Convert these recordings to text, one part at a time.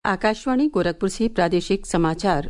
आकाशवाणी गोरखपुर से प्रादेशिक समाचार।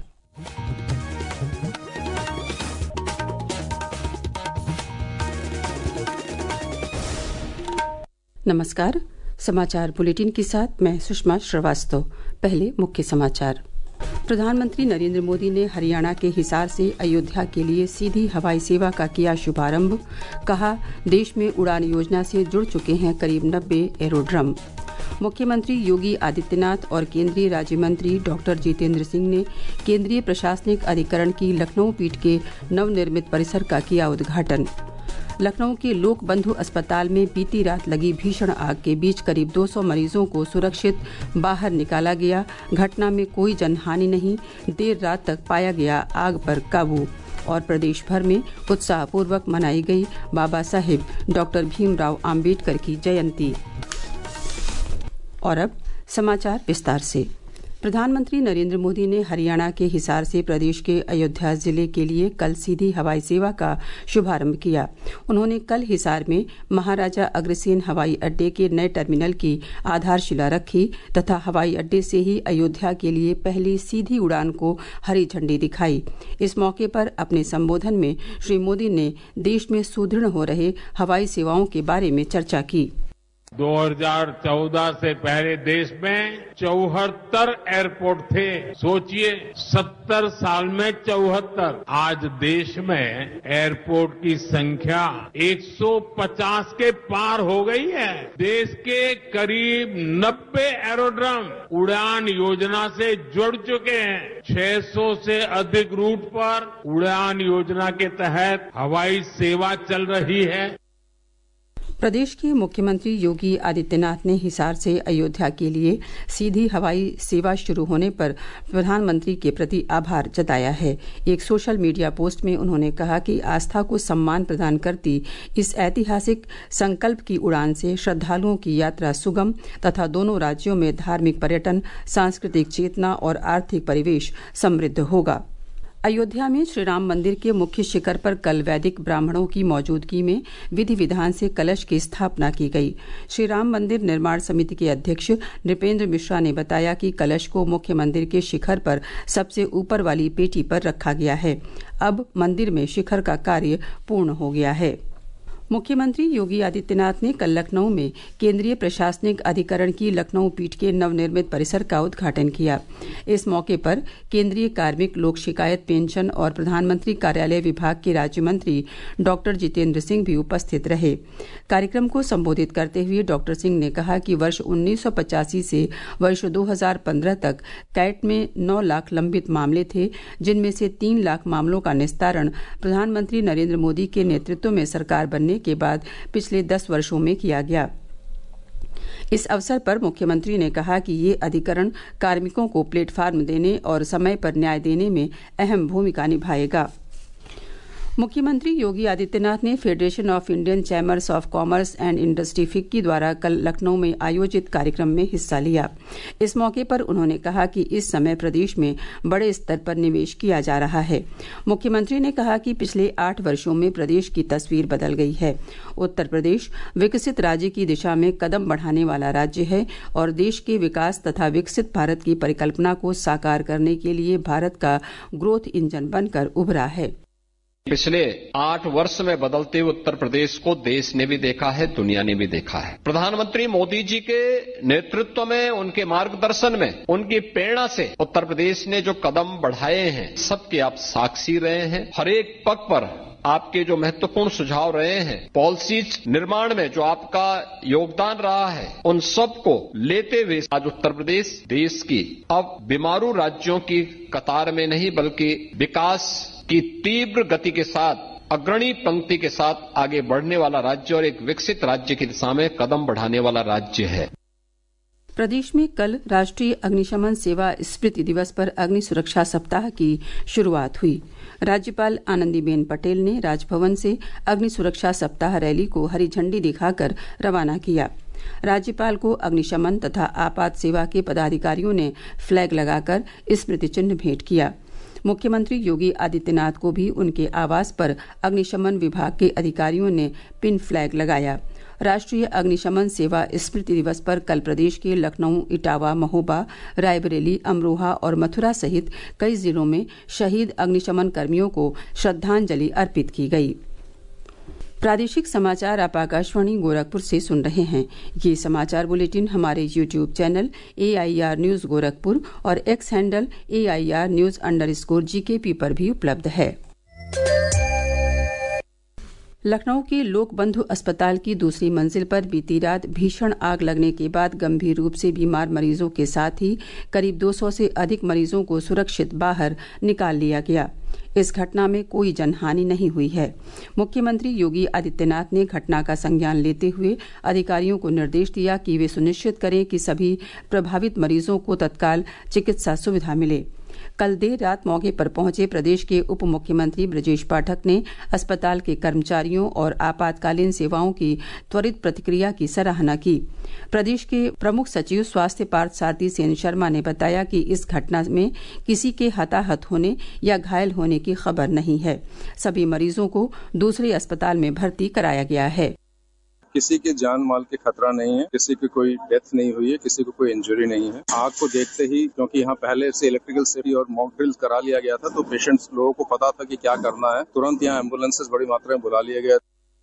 नमस्कार। समाचार बुलेटिन के साथ मैं सुषमा श्रीवास्तव। पहले मुख्य समाचार। प्रधानमंत्री नरेंद्र मोदी ने हरियाणा के हिसार से अयोध्या के लिए सीधी हवाई सेवा का किया शुभारंभ। कहा, देश में उड़ान योजना से जुड़ चुके हैं करीब 90 एरोड्रम। मुख्यमंत्री योगी आदित्यनाथ और केंद्रीय राज्य मंत्री डॉक्टर जितेंद्र सिंह ने केंद्रीय प्रशासनिक अधिकरण की लखनऊ पीठ के नवनिर्मित परिसर का किया उद्घाटन। लखनऊ के लोक बंधु अस्पताल में बीती रात लगी भीषण आग के बीच करीब 200 मरीजों को सुरक्षित बाहर निकाला गया। घटना में कोई जनहानि नहीं, देर रात तक पाया गया आग पर काबू। और प्रदेश भर में उत्साहपूर्वक मनाई गई बाबा साहेब डॉक्टर भीमराव आम्बेडकर की जयंती। और अब समाचार विस्तार से। प्रधानमंत्री नरेंद्र मोदी ने हरियाणा के हिसार से प्रदेश के अयोध्या जिले के लिए कल सीधी हवाई सेवा का शुभारंभ किया। उन्होंने कल हिसार में महाराजा अग्रसेन हवाई अड्डे के नए टर्मिनल की आधारशिला रखी तथा हवाई अड्डे से ही अयोध्या के लिए पहली सीधी उड़ान को हरी झंडी दिखाई। इस मौके पर अपने संबोधन में श्री मोदी ने देश में सुदृढ़ हो रहे हवाई सेवाओं के बारे में चर्चा की। 2014 से पहले देश में 74 एयरपोर्ट थे। सोचिए, 70 साल में 74। आज देश में एयरपोर्ट की संख्या 150 के पार हो गई है। देश के करीब 90 एरोड्रम उड़ान योजना से जुड़ चुके हैं। 600 से अधिक रूट पर उड़ान योजना के तहत हवाई सेवा चल रही है। प्रदेश के मुख्यमंत्री योगी आदित्यनाथ ने हिसार से अयोध्या के लिए सीधी हवाई सेवा शुरू होने पर प्रधानमंत्री के प्रति आभार जताया है। एक सोशल मीडिया पोस्ट में उन्होंने कहा कि आस्था को सम्मान प्रदान करती इस ऐतिहासिक संकल्प की उड़ान से श्रद्धालुओं की यात्रा सुगम तथा दोनों राज्यों में धार्मिक पर्यटन, सांस्कृतिक चेतना और आर्थिक परिवेश समृद्ध होगा। अयोध्या में श्री राम मंदिर के मुख्य शिखर पर कल वैदिक ब्राह्मणों की मौजूदगी में विधि विधान से कलश की स्थापना की गई। श्री राम मंदिर निर्माण समिति के अध्यक्ष नृपेंद्र मिश्रा ने बताया कि कलश को मुख्य मंदिर के शिखर पर सबसे ऊपर वाली पेटी पर रखा गया है। अब मंदिर में शिखर का कार्य पूर्ण हो गया है। मुख्यमंत्री योगी आदित्यनाथ ने कल लखनऊ में केंद्रीय प्रशासनिक अधिकरण की लखनऊ पीठ के नवनिर्मित परिसर का उद्घाटन किया। इस मौके पर केंद्रीय कार्मिक, लोक शिकायत, पेंशन और प्रधानमंत्री कार्यालय विभाग के राज्य मंत्री डॉक्टर जितेंद्र सिंह भी उपस्थित रहे। कार्यक्रम को संबोधित करते हुए डॉक्टर सिंह ने कहा कि वर्ष 1985 से वर्ष 2015 तक कैट में 9 लाख लंबित मामले थे, जिनमें से 3 लाख मामलों का निस्तारण प्रधानमंत्री नरेंद्र मोदी के नेतृत्व में सरकार बनने के बाद पिछले 10 वर्षों में किया गया। इस अवसर पर मुख्यमंत्री ने कहा कि ये अधिकरण कार्मिकों को प्लेटफॉर्म देने और समय पर न्याय देने में अहम भूमिका निभाएगा। मुख्यमंत्री योगी आदित्यनाथ ने federation of Indian chambers of commerce and industry FICCI द्वारा कल लखनऊ में आयोजित कार्यक्रम में हिस्सा लिया। इस मौके पर उन्होंने कहा कि इस समय प्रदेश में बड़े स्तर पर निवेश किया जा रहा है। मुख्यमंत्री ने कहा कि पिछले 8 वर्षों में प्रदेश की तस्वीर बदल गई है। उत्तर प्रदेश विकसित राज्य की दिशा में कदम बढ़ाने वाला राज्य है और देश के विकास तथा विकसित भारत की परिकल्पना को साकार करने के लिए भारत का ग्रोथ इंजन बनकर उभरा है। पिछले 8 वर्ष में बदलते हुए उत्तर प्रदेश को देश ने भी देखा है, दुनिया ने भी देखा है। प्रधानमंत्री मोदी जी के नेतृत्व में, उनके मार्गदर्शन में, उनकी प्रेरणा से उत्तर प्रदेश ने जो कदम बढ़ाए हैं, सबके आप साक्षी रहे हैं। हर एक पग पर आपके जो महत्वपूर्ण सुझाव रहे हैं, पॉलिसीज निर्माण में जो आपका योगदान रहा है, उन सबको लेते हुए आज उत्तर प्रदेश देश की अब बीमारू राज्यों की कतार में नहीं, बल्कि विकास की तीव्र गति के साथ, अग्रणी पंक्ति के साथ आगे बढ़ने वाला राज्य और एक विकसित राज्य की दिशा में कदम बढ़ाने वाला राज्य है। प्रदेश में कल राष्ट्रीय अग्निशमन सेवा स्मृति दिवस पर अग्नि सुरक्षा सप्ताह की शुरुआत हुई। राज्यपाल आनंदीबेन पटेल ने राजभवन से अग्नि सुरक्षा सप्ताह रैली को हरी झंडी दिखाकर रवाना किया। राज्यपाल को अग्निशमन तथा आपात सेवा के पदाधिकारियों ने फ्लैग लगाकर स्मृति चिन्ह भेंट किया। मुख्यमंत्री योगी आदित्यनाथ को भी उनके आवास पर अग्निशमन विभाग के अधिकारियों ने पिन फ्लैग लगाया। राष्ट्रीय अग्निशमन सेवा स्मृति दिवस पर कल प्रदेश के लखनऊ, इटावा, महोबा, रायबरेली, अमरोहा और मथुरा सहित कई जिलों में शहीद अग्निशमन कर्मियों को श्रद्धांजलि अर्पित की गई। प्रादेशिक समाचार आप आकाशवाणी गोरखपुर से सुन रहे हैं। ये समाचार बुलेटिन हमारे YouTube channel AIR news Gorakhpur और एक्स हैंडल AIR न्यूज_GKP पर भी उपलब्ध है। लखनऊ के लोकबंधु अस्पताल की दूसरी मंजिल पर बीती रात भीषण आग लगने के बाद गंभीर रूप से बीमार मरीजों के साथ ही करीब 200 से अधिक मरीजों को सुरक्षित बाहर निकाल लिया गया। इस घटना में कोई जनहानि नहीं हुई है। मुख्यमंत्री योगी आदित्यनाथ ने घटना का संज्ञान लेते हुए अधिकारियों को निर्देश दिया कि वे सुनिश्चित करें कि सभी प्रभावित मरीजों को तत्काल चिकित्सा सुविधा मिले। कल देर रात मौके पर पहुंचे प्रदेश के उप मुख्यमंत्री ब्रजेश पाठक ने अस्पताल के कर्मचारियों और आपातकालीन सेवाओं की त्वरित प्रतिक्रिया की सराहना की। प्रदेश के प्रमुख सचिव स्वास्थ्य पार्थ सारथी सेन शर्मा ने बताया कि इस घटना में किसी के हताहत होने या घायल होने की खबर नहीं है। सभी मरीजों को दूसरे अस्पताल में भर्ती कराया गया है। किसी के जान माल के खतरा नहीं है, किसी की कोई डेथ नहीं हुई है, किसी को कोई इंजरी नहीं है। आग को देखते ही, क्योंकि यहाँ पहले से इलेक्ट्रिकल सेफ्टी और मॉक ड्रिल करा लिया गया था, तो पेशेंट्स लोगों को पता था कि क्या करना है। तुरंत यहाँ एम्बुलेंसेस बड़ी मात्रा में बुला लिया गया।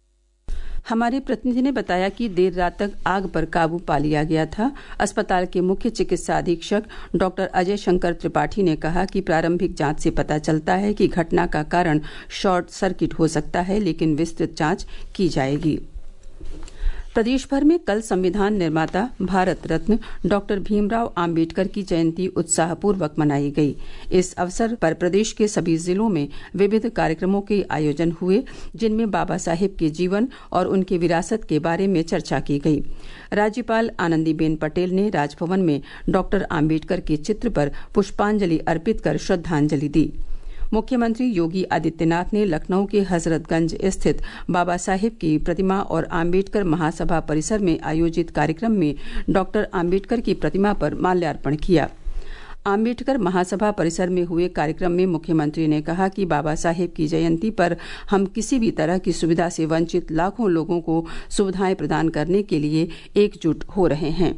हमारे प्रतिनिधि ने बताया कि देर रात तक आग पर काबू पा लिया गया था। अस्पताल के मुख्य चिकित्सा अधीक्षक डॉक्टर अजय शंकर त्रिपाठी ने कहा कि प्रारंभिक जांच से पता चलता है कि घटना का कारण शॉर्ट सर्किट हो सकता है, लेकिन विस्तृत जांच की जाएगी। प्रदेश भर में कल संविधान निर्माता भारत रत्न डॉक्टर भीमराव आम्बेडकर की जयंती उत्साहपूर्वक मनाई गई। इस अवसर पर प्रदेश के सभी जिलों में विविध कार्यक्रमों के आयोजन हुए, जिनमें बाबा साहेब के जीवन और उनकी विरासत के बारे में चर्चा की गई। राज्यपाल आनंदीबेन पटेल ने राजभवन में डॉक्टर आम्बेडकर के चित्र पर पुष्पांजलि अर्पित कर श्रद्धांजलि दी। मुख्यमंत्री योगी आदित्यनाथ ने लखनऊ के हजरतगंज स्थित बाबा साहेब की प्रतिमा और आम्बेडकर महासभा परिसर में आयोजित कार्यक्रम में डॉक्टर आम्बेडकर की प्रतिमा पर माल्यार्पण किया। आम्बेडकर महासभा परिसर में हुए कार्यक्रम में मुख्यमंत्री ने कहा कि बाबा साहेब की जयंती पर हम किसी भी तरह की सुविधा से वंचित लाखों लोगों को सुविधाएं प्रदान करने के लिए एकजुट हो रहे हैं।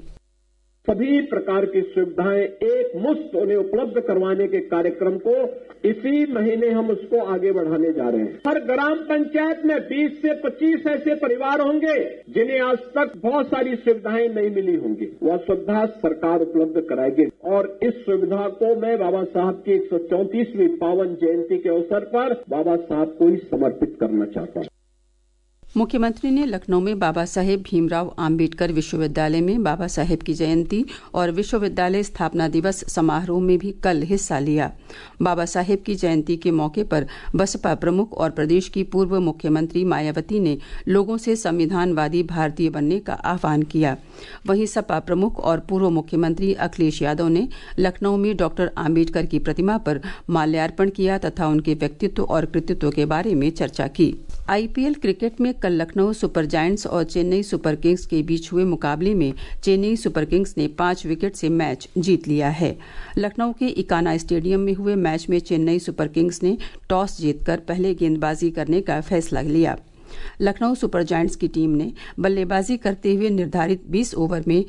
सभी प्रकार की सुविधाएं एक मुश्त उन्हें उपलब्ध करवाने के कार्यक्रम को इसी महीने हम उसको आगे बढ़ाने जा रहे हैं। हर ग्राम पंचायत में 20 से 25 ऐसे परिवार होंगे जिन्हें आज तक बहुत सारी सुविधाएं नहीं मिली होंगी। वह सुविधा सरकार उपलब्ध कराएगी और इस सुविधा को मैं बाबा साहब की 134वीं पावन जयंती के अवसर पर बाबा साहब को ही समर्पित करना चाहता हूं। मुख्यमंत्री ने लखनऊ में बाबा साहेब भीमराव आम्बेडकर विश्वविद्यालय में बाबा साहेब की जयंती और विश्वविद्यालय स्थापना दिवस समारोह में भी कल हिस्सा लिया। बाबा साहेब की जयंती के मौके पर बसपा प्रमुख और प्रदेश की पूर्व मुख्यमंत्री मायावती ने लोगों से संविधानवादी भारतीय बनने का आह्वान किया। वहीं सपा प्रमुख और पूर्व मुख्यमंत्री अखिलेश यादव ने लखनऊ में डॉक्टर आम्बेडकर की प्रतिमा पर माल्यार्पण किया तथा उनके व्यक्तित्व और कृतित्व के बारे में चर्चा की। IPL क्रिकेट में कल लखनऊ सुपर जायंट्स और चेन्नई सुपर किंग्स के बीच हुए मुकाबले में चेन्नई सुपर किंग्स ने 5 विकेट से मैच जीत लिया है। लखनऊ के इकाना स्टेडियम में हुए मैच में चेन्नई सुपर किंग्स ने टॉस जीतकर पहले गेंदबाजी करने का फैसला लिया। लखनऊ सुपर जायंट्स की टीम ने बल्लेबाजी करते हुए निर्धारित 20 ओवर में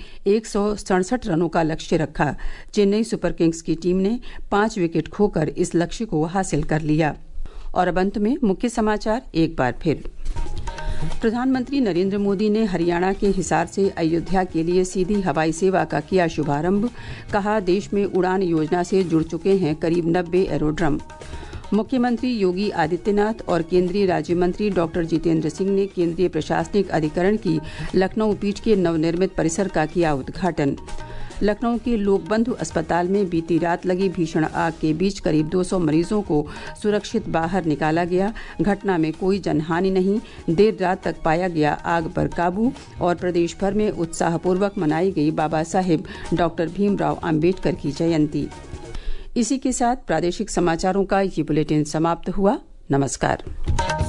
167 रनों का लक्ष्य रखा। चेन्नई सुपर किंग्स की टीम ने 5 विकेट खोकर इस लक्ष्य को हासिल कर लिया। और अब अंत में मुख्य समाचार एक बार फिर। प्रधानमंत्री नरेंद्र मोदी ने हरियाणा के हिसार से अयोध्या के लिए सीधी हवाई सेवा का किया शुभारंभ। कहा, देश में उड़ान योजना से जुड़ चुके हैं करीब 90 एरोड्रम। मुख्यमंत्री योगी आदित्यनाथ और केंद्रीय राज्य मंत्री डॉक्टर जितेंद्र सिंह ने केंद्रीय प्रशासनिक अधिकरण की लखनऊ पीठ के नवनिर्मित परिसर का किया उद्घाटन। लखनऊ के लोकबंधु अस्पताल में बीती रात लगी भीषण आग के बीच करीब 200 मरीजों को सुरक्षित बाहर निकाला गया। घटना में कोई जनहानि नहीं। देर रात तक पाया गया आग पर काबू। और प्रदेश भर में उत्साहपूर्वक मनाई गई बाबा साहेब डॉक्टर भीमराव आम्बेडकर की जयंती। इसी के साथ प्रादेशिक समाचारों का ये बुलेटिन समाप्त हुआ। नमस्कार।